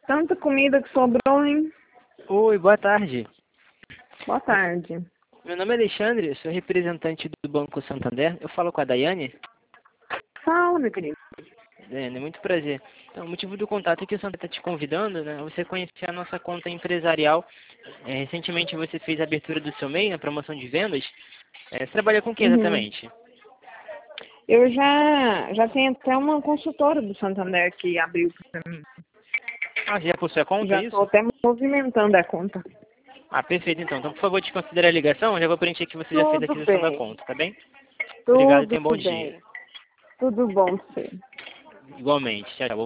Tanta comida que sobrou, hein? Oi, boa tarde. Boa tarde. Meu nome é Alexandre, eu sou representante do Banco Santander. Eu falo com a Daiane. Fala, meu querido. Daiane, muito prazer. Então, o motivo do contato é que o Santander está te convidando, né? Você conhecer a nossa conta empresarial. Recentemente você fez a abertura do seu MEI, na promoção de vendas. Você trabalha com o que Uhum. exatamente? Eu já tenho até uma consultora do Santander que abriu para mim. Ah, você já possui a conta, é Já estou isso? até movimentando a conta. Ah, perfeito então. Então, por favor, desconsidere a ligação. Eu já vou preencher que você já fez a Tudo aquisição da bem. conta, tá bem? Obrigado e Tudo tenha um bom dia. bem. Tudo bom pra você. Igualmente. Tchau, tchau.